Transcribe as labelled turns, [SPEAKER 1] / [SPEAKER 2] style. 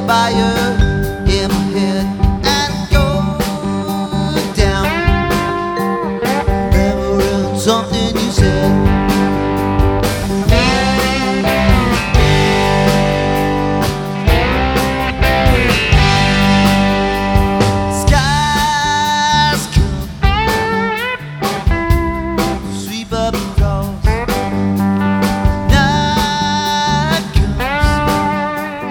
[SPEAKER 1] fire in my head and go down. Remembering something you said.